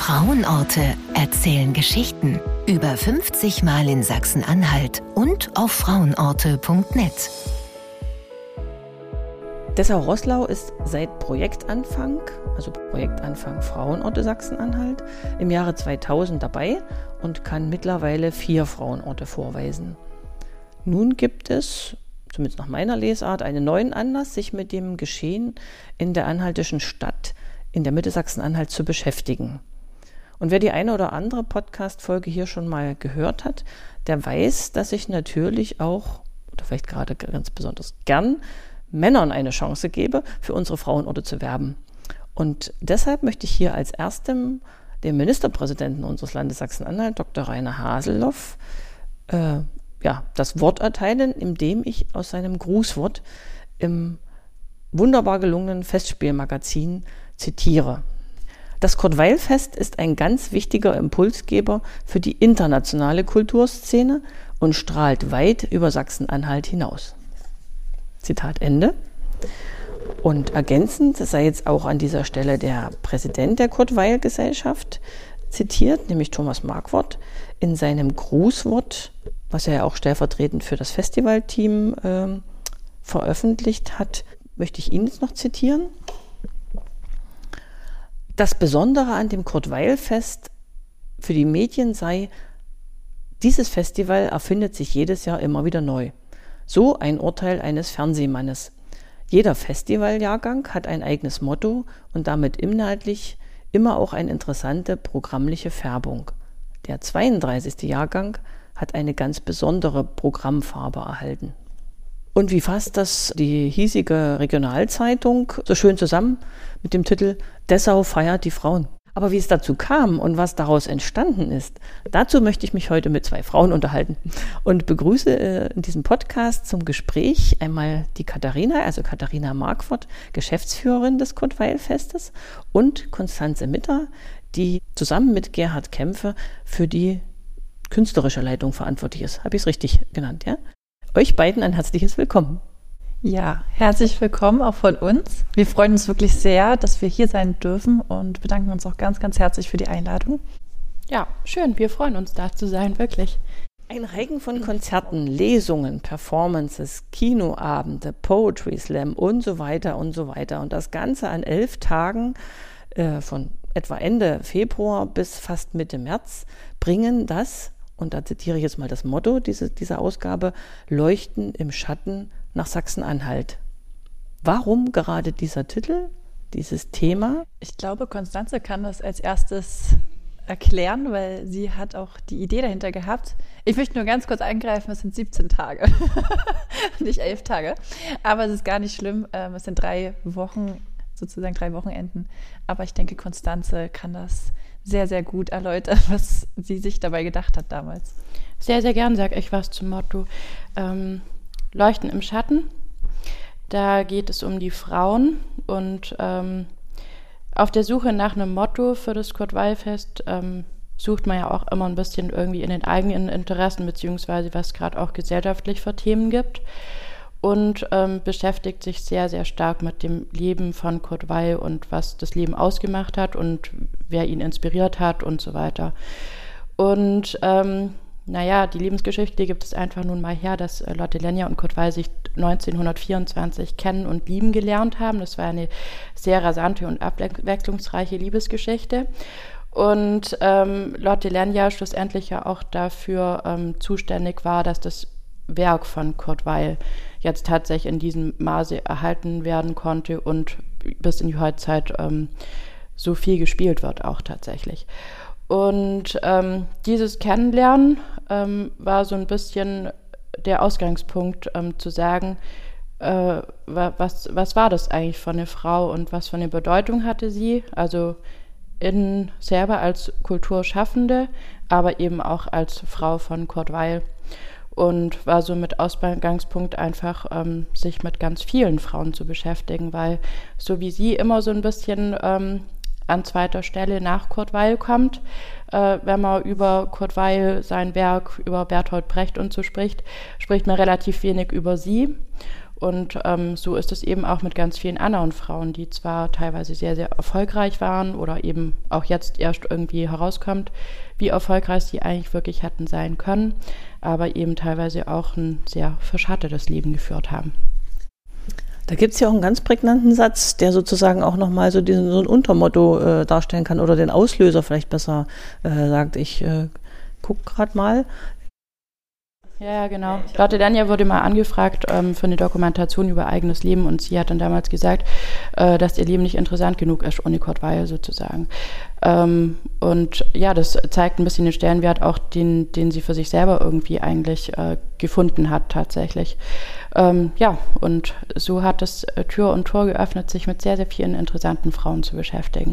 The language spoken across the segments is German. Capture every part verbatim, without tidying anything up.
Frauenorte erzählen Geschichten. Über fünfzig Mal in Sachsen-Anhalt und auf frauenorte punkt net. Dessau-Roßlau ist seit Projektanfang, also Projektanfang Frauenorte Sachsen-Anhalt, im Jahre zweitausend dabei und kann mittlerweile vier Frauenorte vorweisen. Nun gibt es, zumindest nach meiner Lesart, einen neuen Anlass, sich mit dem Geschehen in der anhaltischen Stadt in der Mitte Sachsen-Anhalt zu beschäftigen. Und wer die eine oder andere Podcast-Folge hier schon mal gehört hat, der weiß, dass ich natürlich auch, oder vielleicht gerade ganz besonders gern, Männern eine Chance gebe, für unsere Frauenorte zu werben. Und deshalb möchte ich hier als erstem dem Ministerpräsidenten unseres Landes Sachsen-Anhalt, Doktor Rainer Haseloff, äh, ja, das Wort erteilen, indem ich aus seinem Grußwort im wunderbar gelungenen Festspielmagazin zitiere. Das Kurt-Weil-Fest ist ein ganz wichtiger Impulsgeber für die internationale Kulturszene und strahlt weit über Sachsen-Anhalt hinaus. Zitat Ende. Und ergänzend sei jetzt auch an dieser Stelle der Präsident der Kurt-Weil-Gesellschaft zitiert, nämlich Thomas Marquardt, in seinem Grußwort, was er ja auch stellvertretend für das Festivalteam äh, veröffentlicht hat, möchte ich ihn jetzt noch zitieren. Das Besondere an dem Kurt-Weil-Fest für die Medien sei, dieses Festival erfindet sich jedes Jahr immer wieder neu. So ein Urteil eines Fernsehmannes. Jeder Festivaljahrgang hat ein eigenes Motto und damit inhaltlich immer auch eine interessante programmliche Färbung. Der zweiunddreißigste Jahrgang hat eine ganz besondere Programmfarbe erhalten. Und wie fasst das die hiesige Regionalzeitung so schön zusammen mit dem Titel Dessau feiert die Frauen? Aber wie es dazu kam und was daraus entstanden ist, dazu möchte ich mich heute mit zwei Frauen unterhalten und begrüße äh, in diesem Podcast zum Gespräch einmal die Katharina, also Katharina Marquardt, Geschäftsführerin des Kurt-Weil-Festes, und Konstanze Mitter, die zusammen mit Gerhard Kämpfe für die künstlerische Leitung verantwortlich ist. Habe ich es richtig genannt, ja? Euch beiden ein herzliches Willkommen. Ja, herzlich willkommen auch von uns. Wir freuen uns wirklich sehr, dass wir hier sein dürfen und bedanken uns auch ganz, ganz herzlich für die Einladung. Ja, schön. Wir freuen uns, da zu sein, wirklich. Ein Reigen von Konzerten, Lesungen, Performances, Kinoabende, Poetry Slam und so weiter und so weiter. Und das Ganze an elf Tagen äh, von etwa Ende Februar bis fast Mitte März bringen das, und da zitiere ich jetzt mal das Motto diese, dieser Ausgabe, Leuchten im Schatten nach Sachsen-Anhalt. Warum gerade dieser Titel, dieses Thema? Ich glaube, Konstanze kann das als erstes erklären, weil sie hat auch die Idee dahinter gehabt. Ich möchte nur ganz kurz eingreifen, es sind siebzehn Tage, nicht elf Tage. Aber es ist gar nicht schlimm, es sind drei Wochen, sozusagen drei Wochenenden. Aber ich denke, Konstanze kann das sehr, sehr gut erläutern, was sie sich dabei gedacht hat damals. Sehr, sehr gern sage ich was zum Motto. Ähm, Leuchten im Schatten. Da geht es um die Frauen und ähm, auf der Suche nach einem Motto für das Kurt-Weil-Fest ähm, sucht man ja auch immer ein bisschen irgendwie in den eigenen Interessen, beziehungsweise was gerade auch gesellschaftlich für Themen gibt, und ähm, beschäftigt sich sehr, sehr stark mit dem Leben von Kurt Weil und was das Leben ausgemacht hat und wer ihn inspiriert hat und so weiter. Und ähm, naja, die Lebensgeschichte gibt es einfach nun mal her, dass äh, Lotte Lenya und Kurt Weil sich neunzehnhundertvierundzwanzig kennen und lieben gelernt haben. Das war eine sehr rasante und abwechslungsreiche Liebesgeschichte. Und ähm, Lotte Lenya schlussendlich ja auch dafür ähm, zuständig war, dass das Werk von Kurt Weil jetzt tatsächlich in diesem Maße erhalten werden konnte und bis in die Heutzeit ähm, so viel gespielt wird auch tatsächlich. Und ähm, dieses Kennenlernen ähm, war so ein bisschen der Ausgangspunkt, ähm, zu sagen, äh, was, was war das eigentlich für eine Frau und was für eine Bedeutung hatte sie, also in selber als Kulturschaffende, aber eben auch als Frau von Kurt Weil. Und war so mit Ausgangspunkt einfach, ähm, sich mit ganz vielen Frauen zu beschäftigen, weil so wie sie immer so ein bisschen ähm, an zweiter Stelle nach Kurt Weil kommt, äh, wenn man über Kurt Weil, sein Werk, über Bertolt Brecht und so spricht, spricht man relativ wenig über sie. Und ähm, so ist es eben auch mit ganz vielen anderen Frauen, die zwar teilweise sehr, sehr erfolgreich waren oder eben auch jetzt erst irgendwie herauskommt, wie erfolgreich sie eigentlich wirklich hätten sein können, aber eben teilweise auch ein sehr verschattetes Leben geführt haben. Da gibt es ja auch einen ganz prägnanten Satz, der sozusagen auch nochmal so, diesen, so ein Untermotto äh, darstellen kann oder den Auslöser vielleicht besser äh, sagt. Ich äh, gucke gerade mal. Ja, ja, genau. Lotte Lenya wurde mal angefragt ähm, für eine Dokumentation über eigenes Leben und sie hat dann damals gesagt, äh, dass ihr Leben nicht interessant genug ist ohne Kurt Weill sozusagen. Ähm, und ja, das zeigt ein bisschen den Stellenwert auch, den, den sie für sich selber irgendwie eigentlich äh, gefunden hat tatsächlich. Ähm, ja, und so hat es äh, Tür und Tor geöffnet, sich mit sehr, sehr vielen interessanten Frauen zu beschäftigen.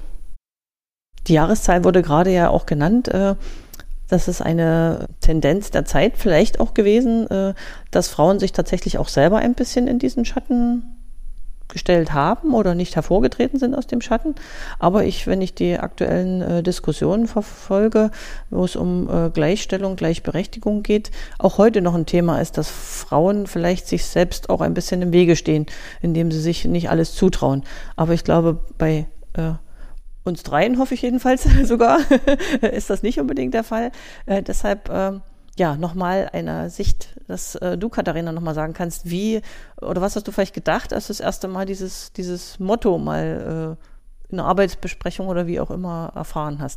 Die Jahreszahl wurde gerade ja auch genannt. Äh, Das ist eine Tendenz der Zeit vielleicht auch gewesen, dass Frauen sich tatsächlich auch selber ein bisschen in diesen Schatten gestellt haben oder nicht hervorgetreten sind aus dem Schatten. Aber ich, wenn ich die aktuellen Diskussionen verfolge, wo es um Gleichstellung, Gleichberechtigung geht, auch heute noch ein Thema ist, dass Frauen vielleicht sich selbst auch ein bisschen im Wege stehen, indem sie sich nicht alles zutrauen. Aber ich glaube, bei uns dreien, hoffe ich jedenfalls sogar, ist das nicht unbedingt der Fall. Äh, deshalb, äh, ja, nochmal eine Sicht, dass äh, du, Katharina, nochmal sagen kannst, wie, oder was hast du vielleicht gedacht, als du das erste Mal dieses, dieses Motto mal äh, in einer Arbeitsbesprechung oder wie auch immer erfahren hast?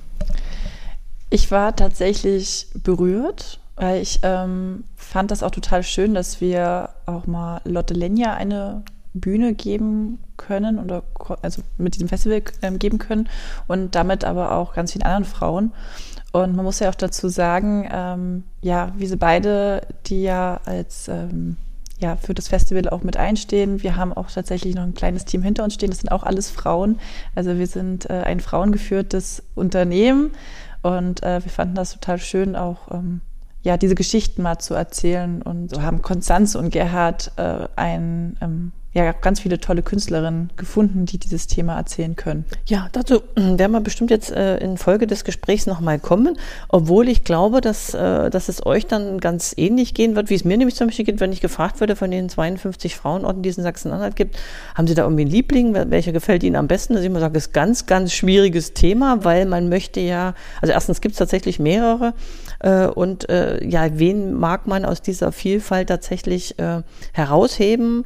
Ich war tatsächlich berührt, weil ich ähm, fand das auch total schön, dass wir auch mal Lotte Lenya eine Bühne geben können oder also mit diesem Festival ähm, geben können und damit aber auch ganz vielen anderen Frauen. Und man muss ja auch dazu sagen, ähm, ja, wir sind beide, die ja als ähm, ja für das Festival auch mit einstehen. Wir haben auch tatsächlich noch ein kleines Team hinter uns stehen. Das sind auch alles Frauen. Also wir sind äh, ein frauengeführtes Unternehmen und äh, wir fanden das total schön, auch ähm, ja diese Geschichten mal zu erzählen. Und so haben Konstanze und Gerhard äh, ein ähm, ja, ganz viele tolle Künstlerinnen gefunden, die dieses Thema erzählen können. Ja, dazu werden wir bestimmt jetzt äh, in Folge des Gesprächs nochmal kommen, obwohl ich glaube, dass, äh, dass es euch dann ganz ähnlich gehen wird, wie es mir nämlich zum Beispiel geht, wenn ich gefragt würde von den zweiundfünfzig Frauenorten, die es in Sachsen-Anhalt gibt, haben Sie da irgendwie einen Liebling, welcher gefällt Ihnen am besten? Dass ich immer sage, das ist ein ganz, ganz schwieriges Thema, weil man möchte ja, also erstens gibt es tatsächlich mehrere äh, und äh, ja, wen mag man aus dieser Vielfalt tatsächlich äh, herausheben?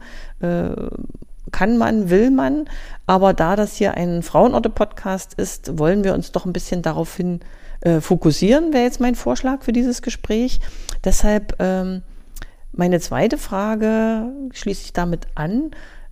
Kann man, will man, aber da das hier ein Frauenorte-Podcast ist, wollen wir uns doch ein bisschen daraufhin äh, fokussieren, wäre jetzt mein Vorschlag für dieses Gespräch. Deshalb ähm, meine zweite Frage schließe ich damit an,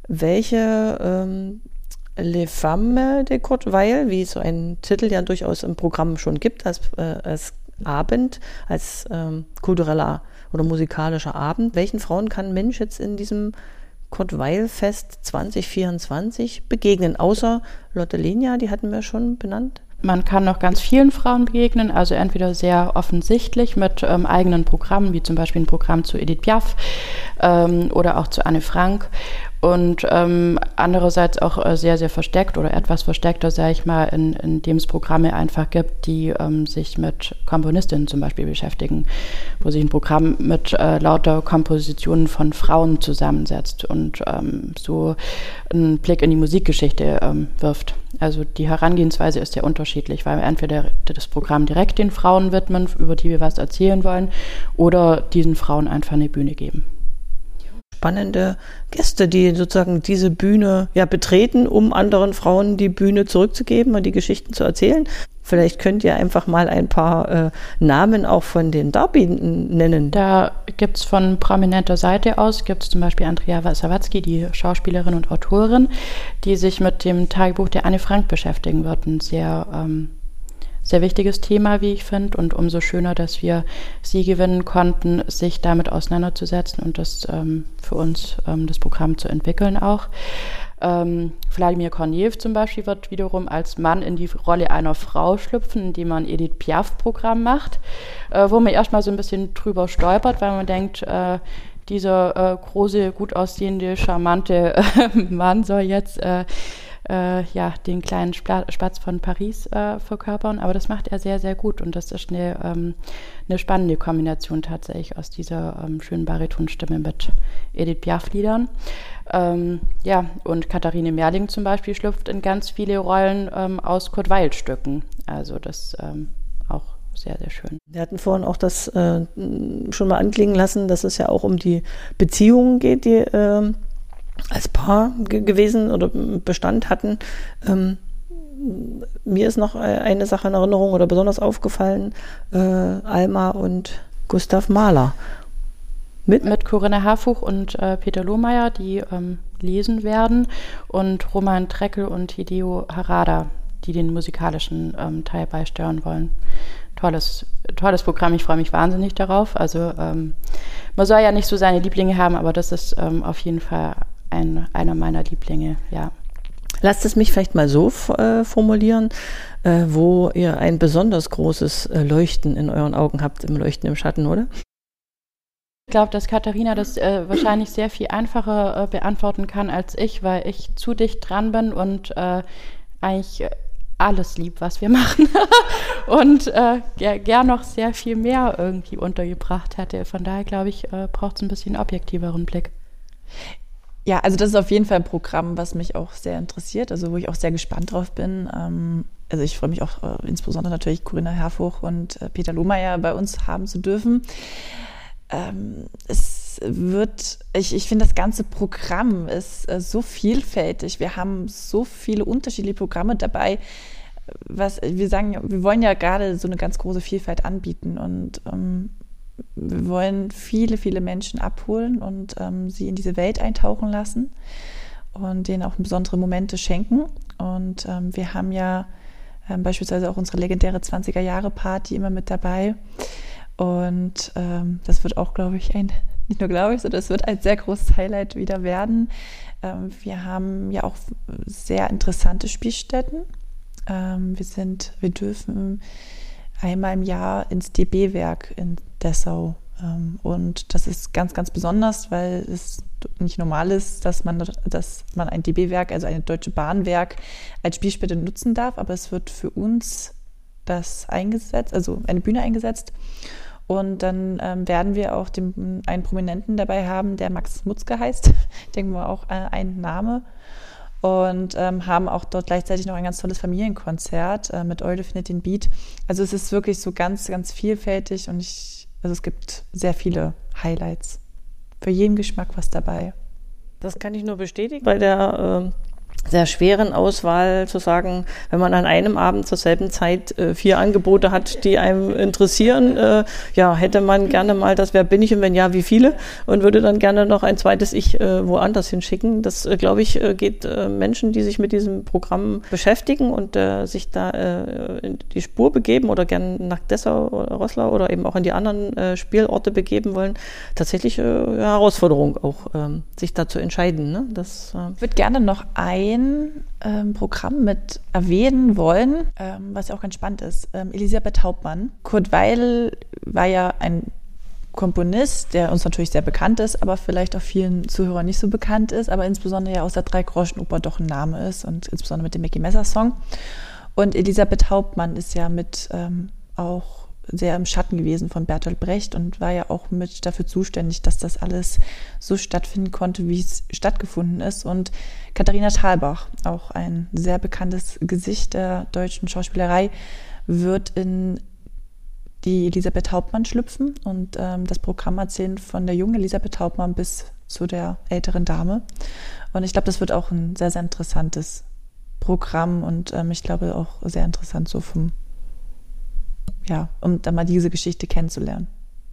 welche ähm, Les Femmes de Kurt Weill, wie so ein Titel ja durchaus im Programm schon gibt, als, äh, als Abend, als ähm, kultureller oder musikalischer Abend, welchen Frauen kann ein Mensch jetzt in diesem Kurt Weill Fest zwanzig vierundzwanzig begegnen, außer Lotte Lenya, die hatten wir schon benannt. Man kann noch ganz vielen Frauen begegnen, also entweder sehr offensichtlich mit ähm, eigenen Programmen, wie zum Beispiel ein Programm zu Edith Piaf ähm, oder auch zu Anne Frank. Und ähm, andererseits auch äh, sehr, sehr versteckt oder etwas versteckter, sage ich mal, in, in dem es Programme einfach gibt, die ähm, sich mit Komponistinnen zum Beispiel beschäftigen, wo sich ein Programm mit äh, lauter Kompositionen von Frauen zusammensetzt und ähm, so einen Blick in die Musikgeschichte ähm, wirft. Also die Herangehensweise ist sehr unterschiedlich, weil wir entweder das Programm direkt den Frauen widmen, über die wir was erzählen wollen, oder diesen Frauen einfach eine Bühne geben. Spannende Gäste, die sozusagen diese Bühne ja betreten, um anderen Frauen die Bühne zurückzugeben und die Geschichten zu erzählen. Vielleicht könnt ihr einfach mal ein paar äh, Namen auch von den Darbietenden nennen. Da gibt es von prominenter Seite aus, gibt es zum Beispiel Andrea Sawatzki, die Schauspielerin und Autorin, die sich mit dem Tagebuch der Anne Frank beschäftigen wird. Ein sehr ähm, sehr wichtiges Thema, wie ich finde, und umso schöner, dass wir sie gewinnen konnten, sich damit auseinanderzusetzen und das ähm, für uns ähm, das Programm zu entwickeln auch. Ähm, Wladimir Kornejew zum Beispiel wird wiederum als Mann in die Rolle einer Frau schlüpfen, indem man ein Edith Piaf-Programm macht, äh, wo man erstmal so ein bisschen drüber stolpert, weil man denkt, äh, dieser äh, große, gut aussehende, charmante äh, Mann soll jetzt äh, äh, ja, den kleinen Spla- Spatz von Paris äh, verkörpern, aber das macht er sehr, sehr gut und das ist eine, ähm, eine spannende Kombination tatsächlich aus dieser ähm, schönen Baritonstimme mit Edith Piaf-Liedern. Ähm, ja, und Katharine Merling zum Beispiel schlüpft in ganz viele Rollen ähm, aus Kurt Weill-Stücken, also das ähm, auch sehr, sehr schön. Wir hatten vorhin auch das äh, schon mal anklingen lassen, dass es ja auch um die Beziehungen geht, die äh, als Paar ge- gewesen oder Bestand hatten. Ähm, mir ist noch eine Sache in Erinnerung oder besonders aufgefallen, äh, Alma und Gustav Mahler. Mit, mit Corinna Harfuch und äh, Peter Lohmeier, die ähm, lesen werden, und Roman Treckel und Hideo Harada, die den musikalischen ähm, Teil beisteuern wollen. Tolles, tolles Programm, ich freue mich wahnsinnig darauf. Also ähm, man soll ja nicht so seine Lieblinge haben, aber das ist ähm, auf jeden Fall ein, einer meiner Lieblinge, ja. Lasst es mich vielleicht mal so äh, formulieren, äh, wo ihr ein besonders großes äh, Leuchten in euren Augen habt, im Leuchten im Schatten, oder? Ich glaube, dass Katharina das äh, wahrscheinlich sehr viel einfacher äh, beantworten kann als ich, weil ich zu dicht dran bin und äh, eigentlich alles lieb, was wir machen und äh, ger- gern noch sehr viel mehr irgendwie untergebracht hätte. Von daher, glaube ich, äh, braucht es ein bisschen objektiveren Blick. Ja, also das ist auf jeden Fall ein Programm, was mich auch sehr interessiert, also wo ich auch sehr gespannt drauf bin. Ähm, also ich freue mich auch äh, insbesondere natürlich Corinna Harfuch und äh, Peter Lohmeier bei uns haben zu dürfen. Ähm, es wird, ich, ich finde, das ganze Programm ist äh, so vielfältig. Wir haben so viele unterschiedliche Programme dabei. Was wir sagen, wir wollen ja gerade so eine ganz große Vielfalt anbieten und ähm, wir wollen viele, viele Menschen abholen und ähm, sie in diese Welt eintauchen lassen und denen auch besondere Momente schenken. Und ähm, wir haben ja ähm, beispielsweise auch unsere legendäre zwanziger-Jahre-Party immer mit dabei. Und ähm, das wird auch, glaube ich, ein, nicht nur glaube ich, sondern es wird ein sehr großes Highlight wieder werden. Ähm, wir haben ja auch sehr interessante Spielstätten. Ähm, wir sind, wir dürfen einmal im Jahr ins D B-Werk in Dessau. Ähm, und das ist ganz, ganz besonders, weil es nicht normal ist, dass man, dass man ein D B-Werk, also ein Deutsche Bahnwerk, als Spielstätte nutzen darf. Aber es wird für uns das eingesetzt, also eine Bühne eingesetzt. Und dann ähm, werden wir auch den, einen Prominenten dabei haben, der Max Mutzke heißt. Denken wir auch äh, ein Name. Und ähm, haben auch dort gleichzeitig noch ein ganz tolles Familienkonzert äh, mit Eule findet den Beat. Also es ist wirklich so ganz, ganz vielfältig und ich, also es gibt sehr viele Highlights. Für jeden Geschmack was dabei. Das kann ich nur bestätigen. Bei der äh, sehr schweren Auswahl zu sagen, wenn man an einem Abend zur selben Zeit äh, vier Angebote hat, die einem interessieren, äh, ja, hätte man gerne mal das Wer bin ich und wenn ja, wie viele? Und würde dann gerne noch ein zweites Ich äh, woanders hinschicken. Das, äh, glaube ich, äh, geht äh, Menschen, die sich mit diesem Programm beschäftigen und äh, sich da äh, in die Spur begeben oder gerne nach Dessau oder Roßlau oder eben auch in die anderen äh, Spielorte begeben wollen, tatsächlich äh, eine Herausforderung auch, ähm, sich da zu entscheiden. Ne? Das, äh ich würde gerne noch ein ähm, Programm mit erwähnen wollen, ähm, was ja auch ganz spannend ist. Ähm, Elisabeth Hauptmann. Kurt Weill war ja ein Komponist, der uns natürlich sehr bekannt ist, aber vielleicht auch vielen Zuhörern nicht so bekannt ist, aber insbesondere ja aus der Drei-Groschen-Oper doch ein Name ist und insbesondere mit dem Mickey Messer-Song. Und Elisabeth Hauptmann ist ja mit ähm, auch sehr im Schatten gewesen von Bertolt Brecht und war ja auch mit dafür zuständig, dass das alles so stattfinden konnte, wie es stattgefunden ist. Und Katharina Thalbach, auch ein sehr bekanntes Gesicht der deutschen Schauspielerei, wird in die Elisabeth Hauptmann schlüpfen und ähm, das Programm erzählen von der jungen Elisabeth Hauptmann bis zu der älteren Dame. Und ich glaube, das wird auch ein sehr, sehr interessantes Programm und ähm, ich glaube auch sehr interessant so vom ja, um dann mal diese Geschichte kennenzulernen.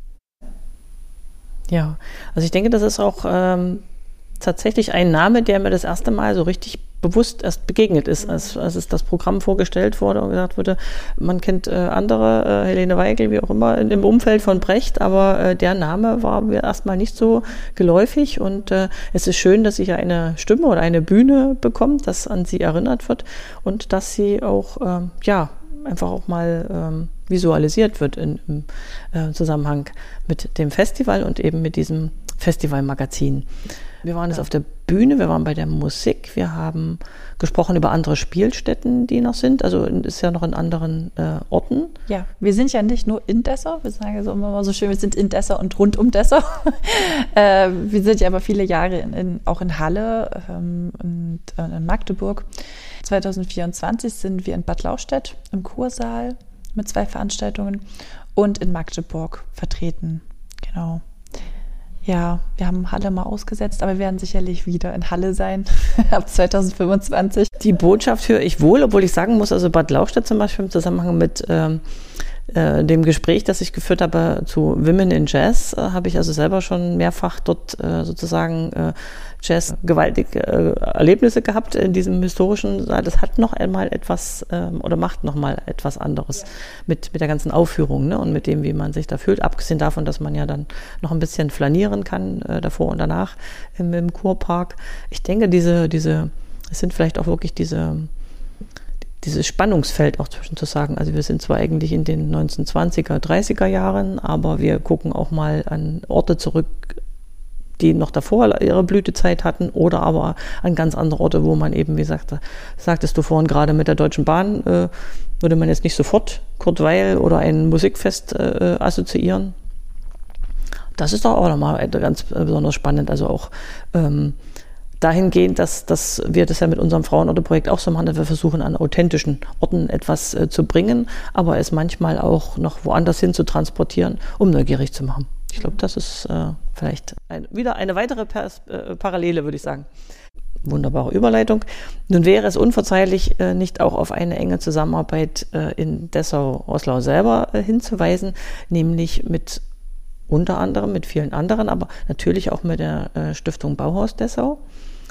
Ja, also ich denke, das ist auch ähm, tatsächlich ein Name, der mir das erste Mal so richtig bewusst erst begegnet ist, als, als es das Programm vorgestellt wurde und gesagt wurde, man kennt äh, andere, äh, Helene Weigel, wie auch immer, in, im Umfeld von Brecht, aber äh, der Name war mir erstmal nicht so geläufig und äh, es ist schön, dass sie eine Stimme oder eine Bühne bekommt, dass an sie erinnert wird und dass sie auch, ähm, ja, einfach auch mal ähm, visualisiert wird in, im äh, Zusammenhang mit dem Festival und eben mit diesem Festivalmagazin. Wir waren jetzt auf der Bühne, wir waren bei der Musik, wir haben gesprochen über andere Spielstätten, die noch sind. Also ist ja noch in anderen äh, Orten. Ja, wir sind ja nicht nur in Dessau, wir sagen so immer mal so schön, wir sind in Dessau und rund um Dessau. äh, wir sind ja aber viele Jahre in, in, auch in Halle ähm, und äh, in Magdeburg. zwanzig vierundzwanzig sind wir in Bad Lauchstädt im Kursaal mit zwei Veranstaltungen und in Magdeburg vertreten. Genau. Ja, wir haben Halle mal ausgesetzt, aber wir werden sicherlich wieder in Halle sein ab zwanzig fünfundzwanzig. Die Botschaft höre ich wohl, obwohl ich sagen muss, also Bad Lauchstädt zum Beispiel im Zusammenhang mit ähm, äh, dem Gespräch, das ich geführt habe zu Women in Jazz, äh, habe ich also selber schon mehrfach dort äh, sozusagen äh, Jazz gewaltige äh, Erlebnisse gehabt in diesem historischen Saal. Das hat noch einmal etwas ähm, oder macht noch mal etwas anderes ja. mit, mit der ganzen Aufführung, ne, und mit dem, wie man sich da fühlt. Abgesehen davon, dass man ja dann noch ein bisschen flanieren kann, äh, davor und danach im, im Kurpark. Ich denke, diese, diese, es sind vielleicht auch wirklich diese, dieses Spannungsfeld auch zwischen zu sagen, also wir sind zwar eigentlich in den neunzehnhundertzwanziger, dreißiger Jahren, aber wir gucken auch mal an Orte zurück, die noch davor ihre Blütezeit hatten, oder aber an ganz andere Orte, wo man eben, wie sagte, sagtest du vorhin gerade mit der Deutschen Bahn, äh, würde man jetzt nicht sofort Kurt Weill oder ein Musikfest äh, assoziieren. Das ist doch auch nochmal ganz besonders spannend, also auch ähm, dahingehend, dass, dass wir das ja mit unserem Frauenorte-Projekt auch so machen, dass wir versuchen, an authentischen Orten etwas äh, zu bringen, aber es manchmal auch noch woanders hin zu transportieren, um neugierig zu machen. Ich glaube, das ist äh, vielleicht ein, wieder eine weitere Pers- äh, Parallele, würde ich sagen. Wunderbare Überleitung. Nun wäre es unverzeihlich, äh, nicht auch auf eine enge Zusammenarbeit äh, in Dessau-Roßlau selber äh, hinzuweisen, nämlich mit unter anderem mit vielen anderen, aber natürlich auch mit der äh, Stiftung Bauhaus Dessau.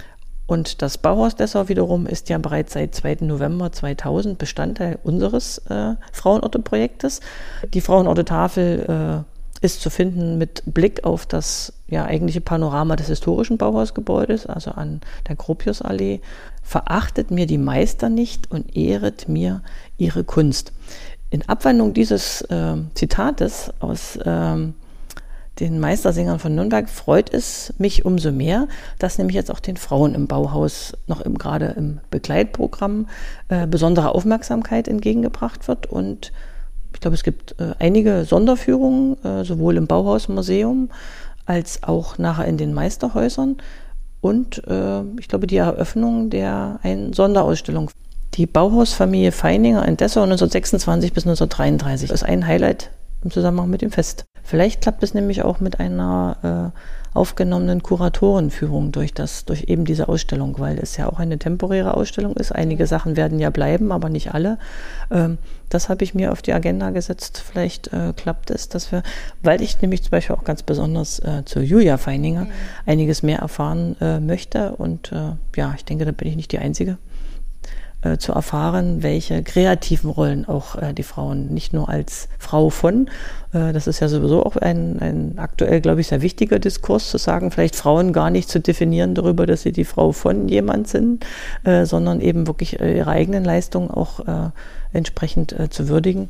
Und das Bauhaus Dessau wiederum ist ja bereits seit zweiten November zweitausend Bestandteil unseres äh, Frauenorte-Projektes. Die Frauenorte-Tafel äh, ist zu finden mit Blick auf das ja eigentliche Panorama des historischen Bauhausgebäudes, also an der Gropiusallee. Verachtet mir die Meister nicht und ehret mir ihre Kunst. In Abwandlung dieses äh, Zitates aus ähm, den Meistersängern von Nürnberg freut es mich umso mehr, dass nämlich jetzt auch den Frauen im Bauhaus noch im, gerade im Begleitprogramm äh, besondere Aufmerksamkeit entgegengebracht wird. Und ich glaube, es gibt äh, einige Sonderführungen, äh, sowohl im Bauhausmuseum als auch nachher in den Meisterhäusern. Und äh, ich glaube, die Eröffnung der einen Sonderausstellung. Die Bauhausfamilie Feininger in Dessau neunzehnhundertsechsundzwanzig bis neunzehnhundertdreiunddreißig ist ein Highlight im Zusammenhang mit dem Fest. Vielleicht klappt es nämlich auch mit einer äh, aufgenommenen Kuratorenführung durch das, durch eben diese Ausstellung, weil es ja auch eine temporäre Ausstellung ist. Einige Sachen werden ja bleiben, aber nicht alle. Ähm, das habe ich mir auf die Agenda gesetzt. Vielleicht äh, klappt es, dass wir, weil ich nämlich zum Beispiel auch ganz besonders äh, zu Julia Feininger mhm. einiges mehr erfahren äh, möchte. Und äh, ja, ich denke, da bin ich nicht die Einzige. Äh, zu erfahren, welche kreativen Rollen auch äh, die Frauen, nicht nur als Frau von, äh, das ist ja sowieso auch ein, ein aktuell, glaube ich, sehr wichtiger Diskurs, zu sagen, vielleicht Frauen gar nicht zu definieren darüber, dass sie die Frau von jemand sind, äh, sondern eben wirklich äh, ihre eigenen Leistungen auch äh, entsprechend äh, zu würdigen.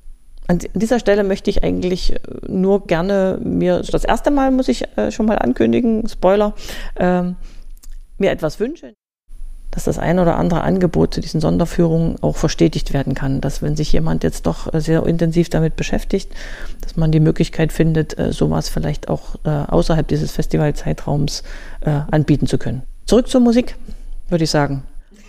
An dieser Stelle möchte ich eigentlich nur gerne mir, das erste Mal muss ich äh, schon mal ankündigen, Spoiler, äh, mir etwas wünschen, dass das ein oder andere Angebot zu diesen Sonderführungen auch verstetigt werden kann. Dass, wenn sich jemand jetzt doch sehr intensiv damit beschäftigt, dass man die Möglichkeit findet, sowas vielleicht auch außerhalb dieses Festivalzeitraums anbieten zu können. Zurück zur Musik, würde ich sagen.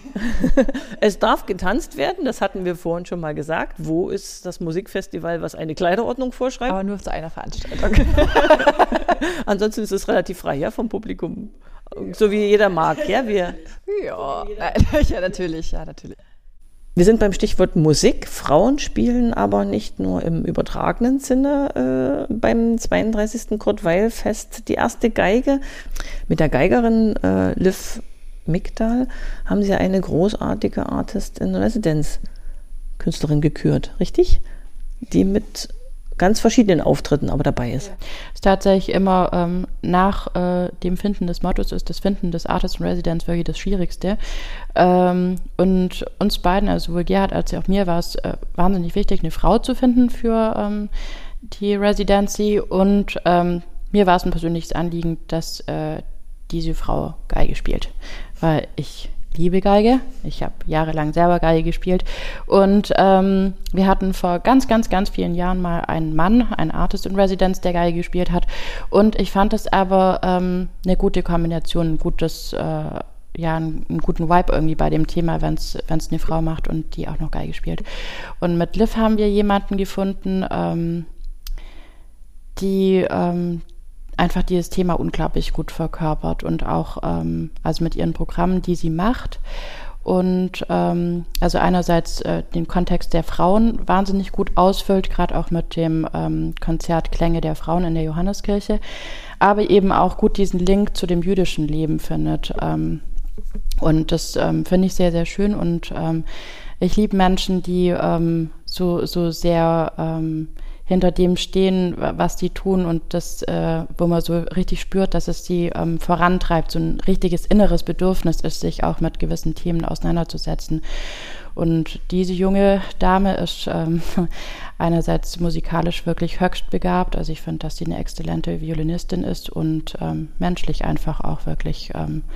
Es darf getanzt werden, das hatten wir vorhin schon mal gesagt. Wo ist das Musikfestival, was eine Kleiderordnung vorschreibt? Aber nur zu einer Veranstaltung. Ansonsten ist es relativ frei, ja, vom Publikum. So wie jeder mag, ja, wir. Ja, nein, ja, natürlich, ja, natürlich. Wir sind beim Stichwort Musik. Frauen spielen aber nicht nur im übertragenen Sinne äh, beim zweiunddreißigsten Kurt-Weill-Fest die erste Geige. Mit der Geigerin äh, Liv Migdal haben sie eine großartige Artist in Residence Künstlerin gekürt, richtig? Die mit ganz verschiedenen Auftritten aber dabei ist. Ja. Es ist tatsächlich immer ähm, nach äh, dem Finden des Mottos ist das Finden des Artist in Residence wirklich das Schwierigste. Ähm, und uns beiden, also sowohl Gerhard als auch mir, war es äh, wahnsinnig wichtig, eine Frau zu finden für ähm, die Residency. Und ähm, mir war es ein persönliches Anliegen, dass äh, diese Frau Geige spielt. Weil ich liebe Geige. Ich habe jahrelang selber Geige gespielt. Und ähm, wir hatten vor ganz, ganz, ganz vielen Jahren mal einen Mann, einen Artist in Residence, der Geige gespielt hat. Und ich fand es aber ähm, eine gute Kombination, ein gutes, äh, ja, einen, einen guten Vibe irgendwie bei dem Thema, wenn es eine Frau macht und die auch noch Geige spielt. Und mit Liv haben wir jemanden gefunden, ähm, die ähm, einfach dieses Thema unglaublich gut verkörpert und auch ähm, also mit ihren Programmen, die sie macht. Und ähm, also einerseits äh, den Kontext der Frauen wahnsinnig gut ausfüllt, gerade auch mit dem ähm, Konzert Klänge der Frauen in der Johanneskirche, aber eben auch gut diesen Link zu dem jüdischen Leben findet. Ähm, und das ähm, finde ich sehr, sehr schön. Und ähm, ich liebe Menschen, die ähm, so, so sehr ähm, hinter dem stehen, was die tun und das, äh, wo man so richtig spürt, dass es sie ähm, vorantreibt, so ein richtiges inneres Bedürfnis ist, sich auch mit gewissen Themen auseinanderzusetzen. Und diese junge Dame ist ähm, einerseits musikalisch wirklich höchst begabt, also ich finde, dass sie eine exzellente Violinistin ist und ähm, menschlich einfach auch wirklich ähm,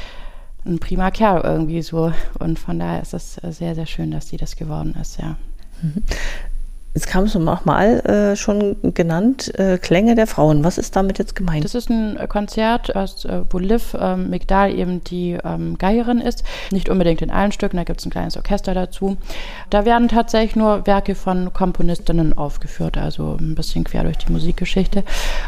ein prima Kerl irgendwie so. Und von daher ist es sehr, sehr schön, dass sie das geworden ist, ja. Mhm. Jetzt kam es nochmal äh, schon genannt, äh, Klänge der Frauen. Was ist damit jetzt gemeint? Das ist ein Konzert, aus, äh, wo Liv ähm, Migdal eben die ähm, Geigerin ist. Nicht unbedingt in allen Stücken, da gibt es ein kleines Orchester dazu. Da werden tatsächlich nur Werke von Komponistinnen aufgeführt, also ein bisschen quer durch die Musikgeschichte.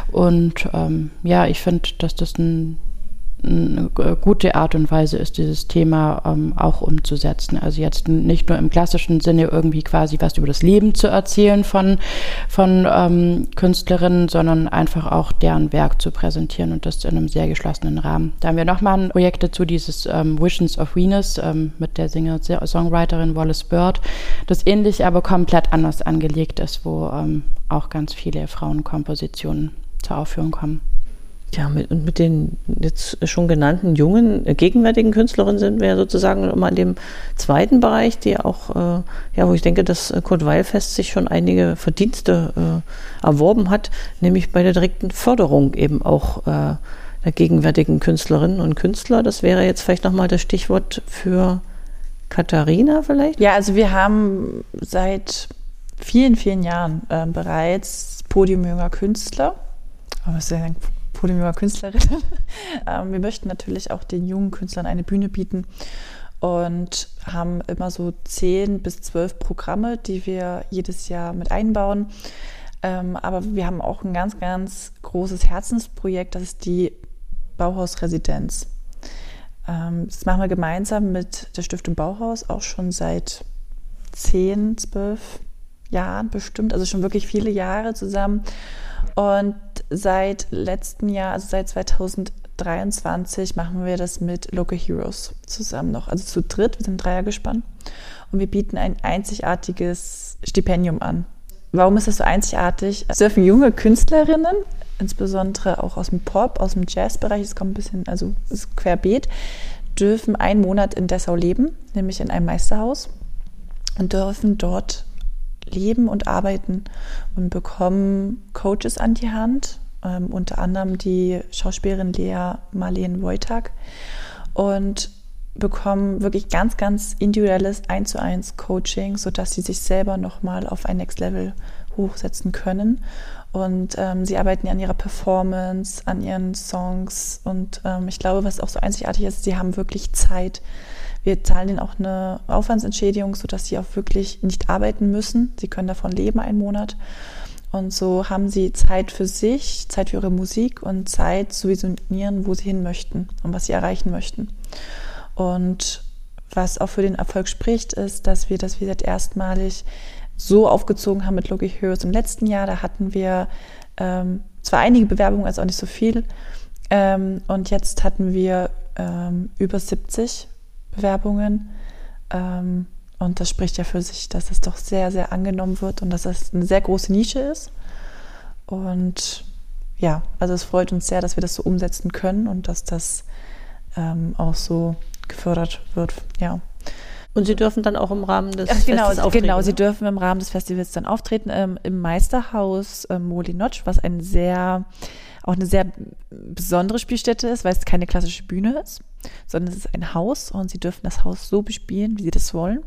Und ähm, ja, ich finde, dass das ein eine gute Art und Weise ist, dieses Thema ähm, auch umzusetzen. Also jetzt nicht nur im klassischen Sinne irgendwie quasi was über das Leben zu erzählen von, von ähm, Künstlerinnen, sondern einfach auch deren Werk zu präsentieren und das in einem sehr geschlossenen Rahmen. Da haben wir nochmal ein Projekt dazu, dieses ähm, Visions of Venus ähm, mit der Singer-Songwriterin Wallace Bird, das ähnlich, aber komplett anders angelegt ist, wo ähm, auch ganz viele Frauenkompositionen zur Aufführung kommen. Ja, mit, und mit den jetzt schon genannten jungen, äh, gegenwärtigen Künstlerinnen sind wir ja sozusagen immer in dem zweiten Bereich, die auch, äh, ja, wo ich denke, dass Kurt Weilfest sich schon einige Verdienste äh, erworben hat, nämlich bei der direkten Förderung eben auch äh, der gegenwärtigen Künstlerinnen und Künstler. Das wäre jetzt vielleicht nochmal das Stichwort für Katharina vielleicht? Ja, also wir haben seit vielen, vielen Jahren äh, bereits Podium junger Künstler. Aber es ist ja Podium junger Künstlerinnen. ähm, wir möchten natürlich auch den jungen Künstlern eine Bühne bieten und haben immer so zehn bis zwölf Programme, die wir jedes Jahr mit einbauen. Ähm, aber wir haben auch ein ganz, ganz großes Herzensprojekt, das ist die Bauhaus-Residenz. Ähm, das machen wir gemeinsam mit der Stiftung Bauhaus, auch schon seit zehn, zwölf Jahren bestimmt, also schon wirklich viele Jahre zusammen. Und seit letztem Jahr, also seit zwanzig dreiundzwanzig, machen wir das mit Local Heroes zusammen noch, also zu dritt, wir sind ein Dreiergespann. Und wir bieten ein einzigartiges Stipendium an. Warum ist das so einzigartig? Es dürfen junge Künstlerinnen, insbesondere auch aus dem Pop, aus dem Jazzbereich, es kommt ein bisschen, also es ist querbeet, dürfen einen Monat in Dessau leben, nämlich in einem Meisterhaus und dürfen dort leben und arbeiten und bekommen Coaches an die Hand, ähm, unter anderem die Schauspielerin Lea Marleen Wojtak und bekommen wirklich ganz, ganz individuelles eins zu eins Coaching, sodass sie sich selber nochmal auf ein Next Level hochsetzen können. Und ähm, sie arbeiten an ihrer Performance, an ihren Songs und ähm, ich glaube, was auch so einzigartig ist, sie haben wirklich Zeit. Wir zahlen ihnen auch eine Aufwandsentschädigung, sodass sie auch wirklich nicht arbeiten müssen. Sie können davon leben einen Monat. Und so haben sie Zeit für sich, Zeit für ihre Musik und Zeit zu visionieren, wo sie hin möchten und was sie erreichen möchten. Und was auch für den Erfolg spricht, ist, dass wir das wir seit erstmalig so aufgezogen haben mit Local Heroes im letzten Jahr. Da hatten wir ähm, zwar einige Bewerbungen, also auch nicht so viel. Ähm, und jetzt hatten wir ähm, über siebzig Bewerbungen. Ähm, und das spricht ja für sich, dass es doch sehr, sehr angenommen wird und dass es eine sehr große Nische ist. Und ja, also es freut uns sehr, dass wir das so umsetzen können und dass das ähm, auch so gefördert wird. Ja. Und Sie dürfen dann auch im Rahmen des Ach, genau, Festes auftreten? Genau, Sie dürfen im Rahmen des Festivals dann auftreten, ähm, im Meisterhaus ähm, Molinotsch, was ein sehr auch eine sehr besondere Spielstätte ist, weil es keine klassische Bühne ist, sondern es ist ein Haus und sie dürfen das Haus so bespielen, wie sie das wollen.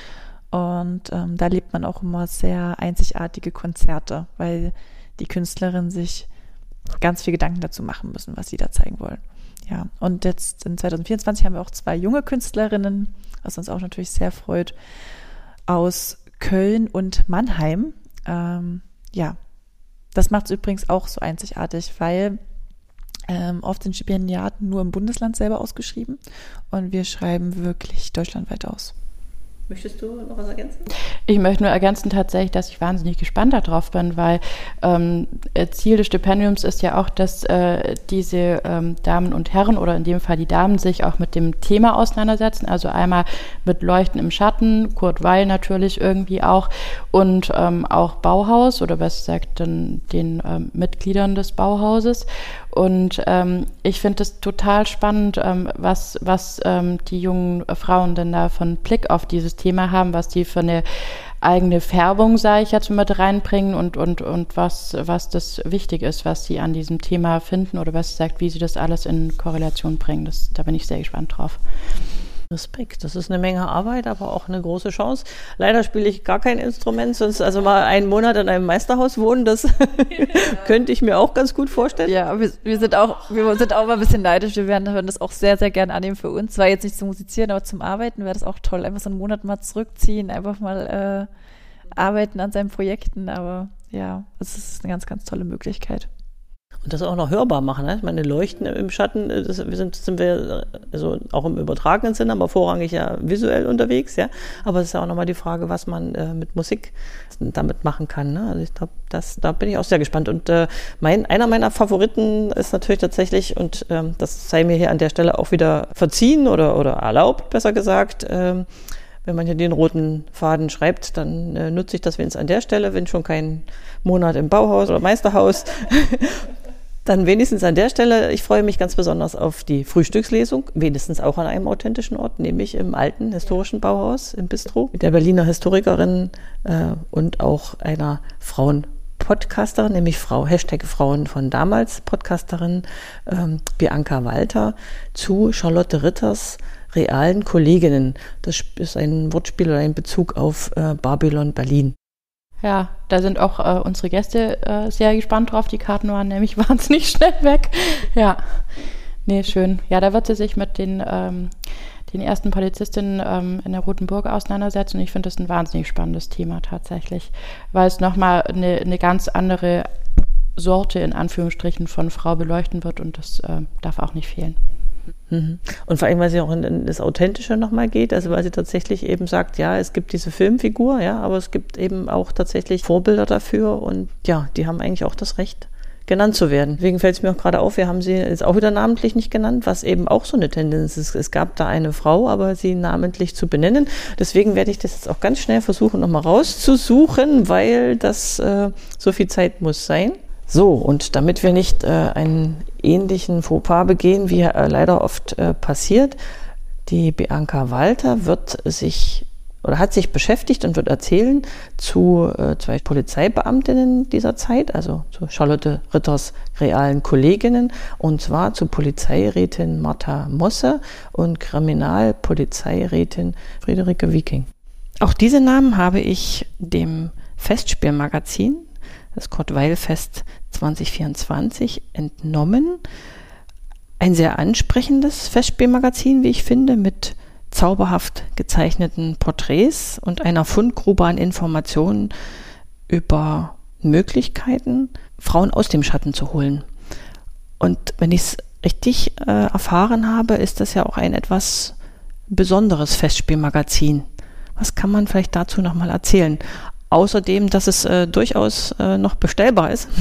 Und ähm, da lebt man auch immer sehr einzigartige Konzerte, weil die Künstlerinnen sich ganz viel Gedanken dazu machen müssen, was sie da zeigen wollen. Ja, und jetzt in zwanzig vierundzwanzig haben wir auch zwei junge Künstlerinnen, was uns auch natürlich sehr freut, aus Köln und Mannheim. Ähm, ja, das macht es übrigens auch so einzigartig, weil ähm, oft sind Stipendiaten nur im Bundesland selber ausgeschrieben und wir schreiben wirklich deutschlandweit aus. Möchtest du noch was ergänzen? Ich möchte nur ergänzen tatsächlich, dass ich wahnsinnig gespannt darauf bin, weil ähm, Ziel des Stipendiums ist ja auch, dass äh, diese ähm, Damen und Herren oder in dem Fall die Damen sich auch mit dem Thema auseinandersetzen. Also einmal mit Leuchten im Schatten, Kurt Weil natürlich irgendwie auch und ähm, auch Bauhaus oder besser gesagt den, den ähm, Mitgliedern des Bauhauses. Und ähm, ich finde es total spannend, ähm, was, was ähm, die jungen Frauen denn da von Blick auf dieses Thema haben, was die für eine eigene Färbung, sage ich jetzt, mit reinbringen und, und, und was, was das wichtig ist, was sie an diesem Thema finden oder was sagt, wie sie das alles in Korrelation bringen. Das, da bin ich sehr gespannt drauf. Respekt. Das ist eine Menge Arbeit, aber auch eine große Chance. Leider spiele ich gar kein Instrument, sonst also mal einen Monat in einem Meisterhaus wohnen, das ja. könnte ich mir auch ganz gut vorstellen. Ja, wir, wir sind auch, wir sind auch mal ein bisschen neidisch. Wir werden, würden das auch sehr, sehr gerne annehmen für uns. Zwar jetzt nicht zum Musizieren, aber zum Arbeiten wäre das auch toll. Einfach so einen Monat mal zurückziehen, einfach mal äh, arbeiten an seinen Projekten. Aber ja, das ist eine ganz, ganz tolle Möglichkeit. Und das auch noch hörbar machen. Ne? Ich meine, Leuchten im Schatten, das, wir sind, sind wir also auch im übertragenen Sinne, aber vorrangig ja visuell unterwegs. Ja. Aber es ist ja auch nochmal die Frage, was man äh, mit Musik damit machen kann. Ne? Also ich glaube, das, da bin ich auch sehr gespannt. Und äh, mein, einer meiner Favoriten ist natürlich tatsächlich, und ähm, das sei mir hier an der Stelle auch wieder verziehen oder, oder erlaubt, besser gesagt, ähm, wenn man hier den roten Faden schreibt, dann äh, nutze ich das wenigstens an der Stelle, wenn schon kein Monat im Bauhaus oder Meisterhaus. Dann wenigstens an der Stelle, ich freue mich ganz besonders auf die Frühstückslesung, wenigstens auch an einem authentischen Ort, nämlich im alten historischen Bauhaus im Bistro mit der Berliner Historikerin äh, und auch einer Frauen-Podcasterin, nämlich Frau, Hashtag Frauen von damals, Podcasterin ähm, Bianca Walter zu Charlotte Ritters realen Kolleginnen. Das ist ein Wortspiel oder ein Bezug auf äh, Babylon Berlin. Ja, da sind auch äh, unsere Gäste äh, sehr gespannt drauf. Die Karten waren nämlich wahnsinnig schnell weg. Ja, nee, schön. Ja, da wird sie sich mit den, ähm, den ersten Polizistinnen ähm, in der Roten Burg auseinandersetzen. Und ich finde das ein wahnsinnig spannendes Thema tatsächlich, weil es nochmal eine, eine ganz andere Sorte in Anführungsstrichen von Frau beleuchten wird und das äh, darf auch nicht fehlen. Und vor allem, weil sie auch in, in das Authentische nochmal geht, also weil sie tatsächlich eben sagt, ja, es gibt diese Filmfigur, ja, aber es gibt eben auch tatsächlich Vorbilder dafür und ja, die haben eigentlich auch das Recht, genannt zu werden. Deswegen fällt es mir auch gerade auf, wir haben sie jetzt auch wieder namentlich nicht genannt, was eben auch so eine Tendenz ist. Es gab da eine Frau, aber sie namentlich zu benennen. Deswegen werde ich das jetzt auch ganz schnell versuchen, nochmal rauszusuchen, weil das äh, so viel Zeit muss sein. So, und damit wir nicht äh, einen ähnlichen Fauxpas begehen, wie äh, leider oft äh, passiert, die Bianca Walter wird sich oder hat sich beschäftigt und wird erzählen zu äh, zwei Polizeibeamtinnen dieser Zeit, also zu Charlotte Ritters realen Kolleginnen, und zwar zu Polizeirätin Martha Mosse und Kriminalpolizeirätin Friederike Wiking. Auch diese Namen habe ich dem Festspielmagazin, das Kurt Weil Fest zwanzig vierundzwanzig, entnommen. Ein sehr ansprechendes Festspielmagazin, wie ich finde, mit zauberhaft gezeichneten Porträts und einer Fundgrube an Informationen über Möglichkeiten, Frauen aus dem Schatten zu holen. Und wenn ich es richtig äh, erfahren habe, ist das ja auch ein etwas besonderes Festspielmagazin. Was kann man vielleicht dazu nochmal erzählen? Außerdem, dass es äh, durchaus äh, noch bestellbar ist.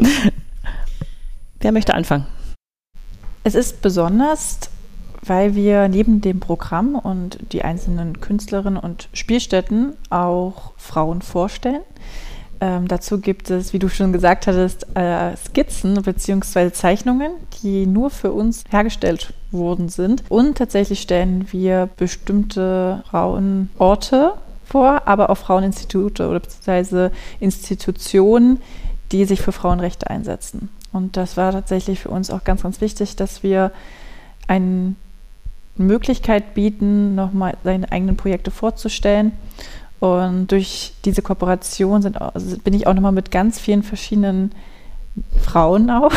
Wer möchte anfangen? Es ist besonders, weil wir neben dem Programm und die einzelnen Künstlerinnen und Spielstätten auch Frauen vorstellen. Ähm, dazu gibt es, wie du schon gesagt hattest, äh, Skizzen bzw. Zeichnungen, die nur für uns hergestellt worden sind. Und tatsächlich stellen wir bestimmte Frauenorte vor, aber auch Fraueninstitute oder beziehungsweise Institutionen, die sich für Frauenrechte einsetzen. Und das war tatsächlich für uns auch ganz, ganz wichtig, dass wir eine Möglichkeit bieten, nochmal seine eigenen Projekte vorzustellen. Und durch diese Kooperation sind, also bin ich auch nochmal mit ganz vielen verschiedenen Frauen auch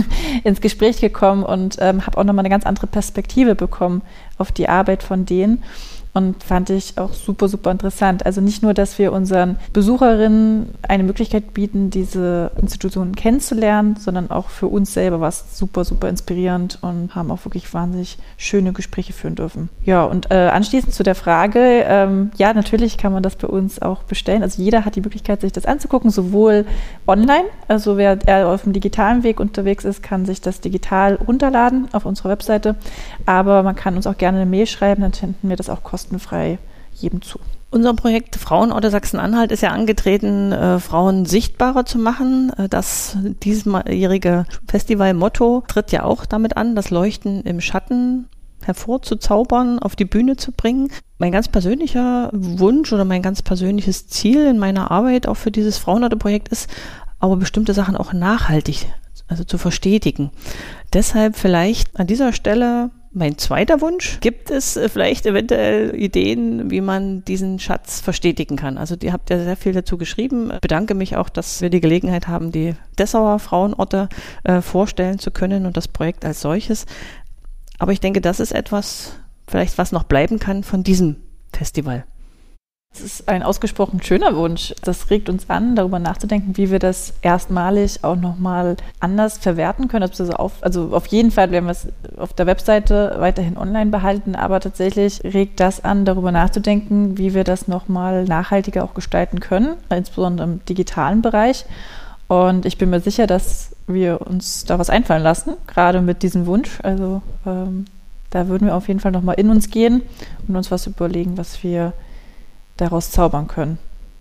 ins Gespräch gekommen und ähm, habe auch nochmal eine ganz andere Perspektive bekommen auf die Arbeit von denen. Und fand ich auch super, super interessant. Also nicht nur, dass wir unseren Besucherinnen eine Möglichkeit bieten, diese Institutionen kennenzulernen, sondern auch für uns selber war es super, super inspirierend und haben auch wirklich wahnsinnig schöne Gespräche führen dürfen. Ja, und äh, anschließend zu der Frage, ähm, ja, natürlich kann man das bei uns auch bestellen. Also jeder hat die Möglichkeit, sich das anzugucken, sowohl online, also wer eher auf dem digitalen Weg unterwegs ist, kann sich das digital runterladen auf unserer Webseite, aber man kann uns auch gerne eine Mail schreiben, dann senden wir das auch kostenlos kostenfrei jedem zu. Unser Projekt Frauenorte Sachsen-Anhalt ist ja angetreten, äh, Frauen sichtbarer zu machen. Äh, das diesjährige Festivalmotto tritt ja auch damit an, das Leuchten im Schatten hervorzuzaubern, auf die Bühne zu bringen. Mein ganz persönlicher Wunsch oder mein ganz persönliches Ziel in meiner Arbeit auch für dieses Frauenorte-Projekt ist, aber bestimmte Sachen auch nachhaltig, also zu verstetigen. Deshalb vielleicht an dieser Stelle mein zweiter Wunsch: Gibt es vielleicht eventuell Ideen, wie man diesen Schatz verstetigen kann? Also ihr habt ja sehr viel dazu geschrieben. Ich bedanke mich auch, dass wir die Gelegenheit haben, die Dessauer Frauenorte äh, vorstellen zu können und das Projekt als solches. Aber ich denke, das ist etwas, vielleicht was noch bleiben kann von diesem Festival. Das ist ein ausgesprochen schöner Wunsch. Das regt uns an, darüber nachzudenken, wie wir das erstmalig auch nochmal anders verwerten können. Also auf, also auf jeden Fall werden wir es auf der Webseite weiterhin online behalten, aber tatsächlich regt das an, darüber nachzudenken, wie wir das nochmal nachhaltiger auch gestalten können, insbesondere im digitalen Bereich. Und ich bin mir sicher, dass wir uns da was einfallen lassen, gerade mit diesem Wunsch. Also ähm, da würden wir auf jeden Fall nochmal in uns gehen und uns was überlegen, was wir daraus zaubern können.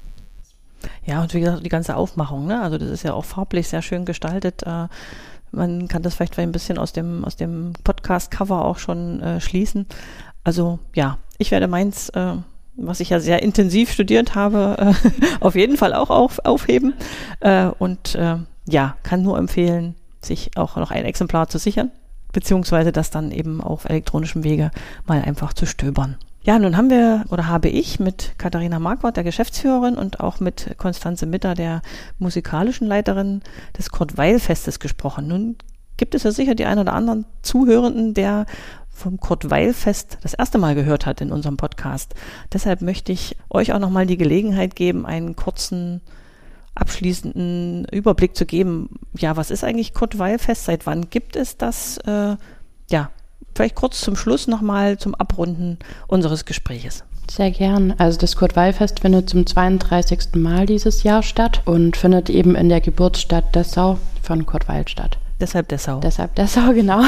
Ja, und wie gesagt, die ganze Aufmachung, ne? Also das ist ja auch farblich sehr schön gestaltet. Äh, man kann das vielleicht ein bisschen aus dem, aus dem Podcast-Cover auch schon äh, schließen. Also ja, ich werde meins, äh, was ich ja sehr intensiv studiert habe, äh, auf jeden Fall auch auf, aufheben. Äh, und äh, ja, kann nur empfehlen, sich auch noch ein Exemplar zu sichern, beziehungsweise das dann eben auf elektronischem Wege mal einfach zu stöbern. Ja, nun haben wir oder habe ich mit Katharina Marquardt, der Geschäftsführerin, und auch mit Konstanze Mitter, der musikalischen Leiterin des Kurt-Weil-Festes gesprochen. Nun gibt es ja sicher die einen oder anderen Zuhörenden, der vom Kurt-Weil-Fest das erste Mal gehört hat in unserem Podcast. Deshalb möchte ich euch auch nochmal die Gelegenheit geben, einen kurzen, abschließenden Überblick zu geben. Ja, was ist eigentlich Kurt-Weil-Fest? Seit wann gibt es das? Äh, ja, vielleicht kurz zum Schluss nochmal zum Abrunden unseres Gespräches. Sehr gern. Also das Kurt-Weil-Fest findet zum zweiunddreißigsten Mal dieses Jahr statt und findet eben in der Geburtsstadt Dessau von Kurt Weil statt. Deshalb Dessau. Deshalb Dessau, genau.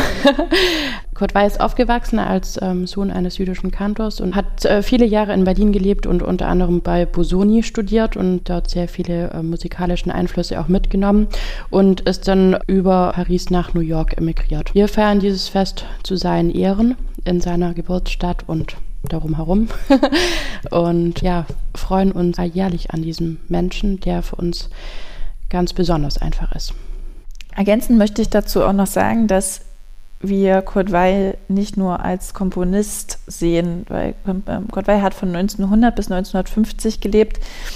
Kurt Weil ist aufgewachsen als ähm, Sohn eines jüdischen Kantors und hat äh, viele Jahre in Berlin gelebt und unter anderem bei Busoni studiert und dort sehr viele äh, musikalischen Einflüsse auch mitgenommen und ist dann über Paris nach New York emigriert. Wir feiern dieses Fest zu seinen Ehren in seiner Geburtsstadt und darum herum und ja, freuen uns alljährlich an diesem Menschen, der für uns ganz besonders einfach ist. Ergänzend möchte ich dazu auch noch sagen, dass wir Kurt Weil nicht nur als Komponist sehen, weil Kurt Weil hat von neunzehnhundert bis neunzehnhundertfünfzig gelebt.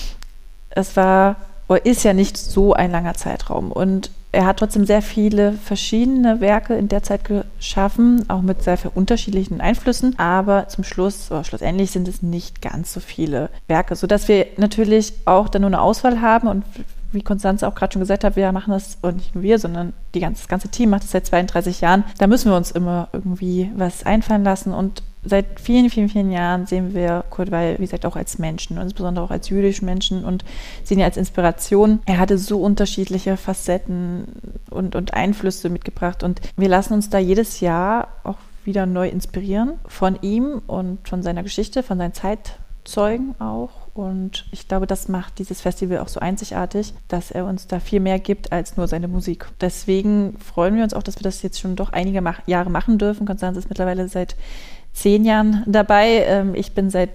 Es war oder ist ja nicht so ein langer Zeitraum und er hat trotzdem sehr viele verschiedene Werke in der Zeit geschaffen, auch mit sehr vielen unterschiedlichen Einflüssen, aber zum Schluss, oder schlussendlich sind es nicht ganz so viele Werke, sodass wir natürlich auch dann nur eine Auswahl haben und wie Konstanze auch gerade schon gesagt hat, wir machen das, und nicht nur wir, sondern die ganze, das ganze Team macht das seit zweiunddreißig Jahren. Da müssen wir uns immer irgendwie was einfallen lassen und seit vielen, vielen, vielen Jahren sehen wir Kurt Weil, wie gesagt, auch als Menschen und insbesondere auch als jüdischen Menschen und sehen ihn als Inspiration. Er hatte so unterschiedliche Facetten und, und Einflüsse mitgebracht und wir lassen uns da jedes Jahr auch wieder neu inspirieren von ihm und von seiner Geschichte, von seinen Zeitzeugen auch. Und ich glaube, das macht dieses Festival auch so einzigartig, dass er uns da viel mehr gibt als nur seine Musik. Deswegen freuen wir uns auch, dass wir das jetzt schon doch einige Mach- Jahre machen dürfen. Konstanze ist mittlerweile seit zehn Jahren dabei. Ich bin seit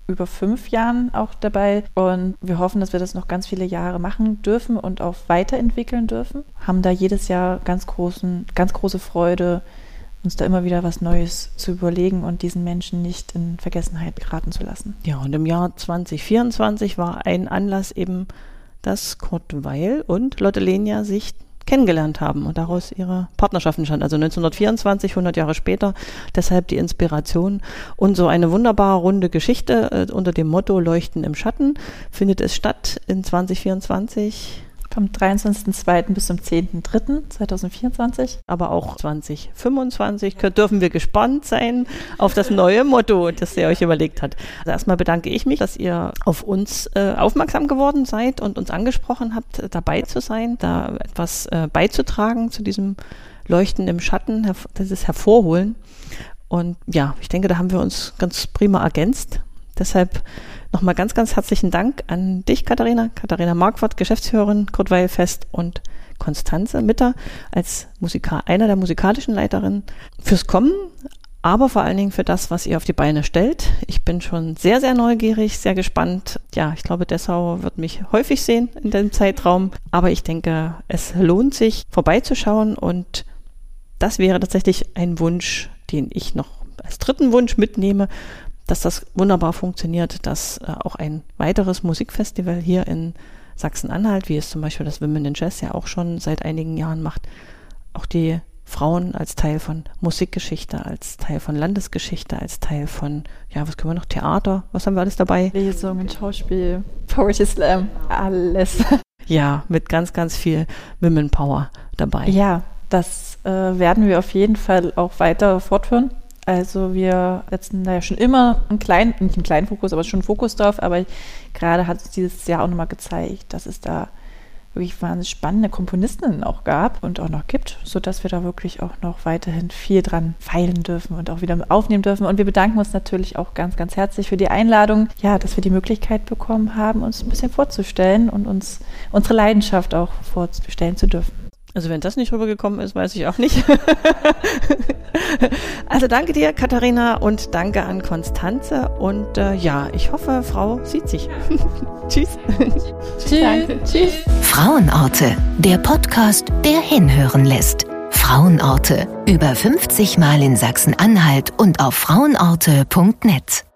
über fünf Jahren auch dabei und wir hoffen, dass wir das noch ganz viele Jahre machen dürfen und auch weiterentwickeln dürfen. Haben da jedes Jahr ganz großen, ganz große Freude, uns da immer wieder was Neues zu überlegen und diesen Menschen nicht in Vergessenheit geraten zu lassen. Ja, und im Jahr zwanzig vierundzwanzig war ein Anlass eben, dass Kurt Weil und Lotte Lenya sich kennengelernt haben und daraus ihre Partnerschaft entstand. Also neunzehnhundertvierundzwanzig, hundert Jahre später, deshalb die Inspiration. Und so eine wunderbare runde Geschichte äh, unter dem Motto Leuchten im Schatten findet es statt in zwanzig vierundzwanzig. Vom dreiundzwanzigsten zweiten bis zum zehnten dritten zweitausendvierundzwanzig. Aber auch zwanzig fünfundzwanzig dürfen wir gespannt sein auf das neue Motto, das ihr euch überlegt habt. Also erstmal bedanke ich mich, dass ihr auf uns äh, aufmerksam geworden seid und uns angesprochen habt, dabei zu sein, da etwas äh, beizutragen zu diesem Leuchten im Schatten, dieses Hervorholen. Und ja, ich denke, da haben wir uns ganz prima ergänzt. Deshalb nochmal ganz, ganz herzlichen Dank an dich, Katharina, Katharina Marquardt, Geschäftsführerin Kurt Weil Fest und Konstanze Mitter als Musika- einer der musikalischen Leiterinnen fürs Kommen, aber vor allen Dingen für das, was ihr auf die Beine stellt. Ich bin schon sehr, sehr neugierig, sehr gespannt. Ja, ich glaube, Dessau wird mich häufig sehen in dem Zeitraum, aber ich denke, es lohnt sich, vorbeizuschauen und das wäre tatsächlich ein Wunsch, den ich noch als dritten Wunsch mitnehme, dass das wunderbar funktioniert, dass äh, auch ein weiteres Musikfestival hier in Sachsen-Anhalt, wie es zum Beispiel das Women in Jazz ja auch schon seit einigen Jahren macht, auch die Frauen als Teil von Musikgeschichte, als Teil von Landesgeschichte, als Teil von, ja, was können wir noch, Theater, was haben wir alles dabei? Lesungen, Schauspiel, Poetry Slam, alles. Ja, mit ganz, ganz viel Women Power dabei. Ja, das äh, werden wir auf jeden Fall auch weiter fortführen. Also wir setzen da ja schon immer einen kleinen, nicht einen kleinen Fokus, aber schon einen Fokus drauf. Aber gerade hat es dieses Jahr auch nochmal gezeigt, dass es da wirklich wahnsinnig spannende Komponistinnen auch gab und auch noch gibt, sodass wir da wirklich auch noch weiterhin viel dran feilen dürfen und auch wieder aufnehmen dürfen. Und wir bedanken uns natürlich auch ganz, ganz herzlich für die Einladung, ja, dass wir die Möglichkeit bekommen haben, uns ein bisschen vorzustellen und uns unsere Leidenschaft auch vorstellen zu dürfen. Also wenn das nicht rübergekommen ist, weiß ich auch nicht. Also danke dir, Katharina, und danke an Konstanze. Und äh, ja, ich hoffe, Frau sieht sich. Tschüss. Tschüss. Tschüss. Frauenorte, der Podcast, der hinhören lässt. Frauenorte, über fünfzig Mal in Sachsen-Anhalt und auf frauenorte punkt net.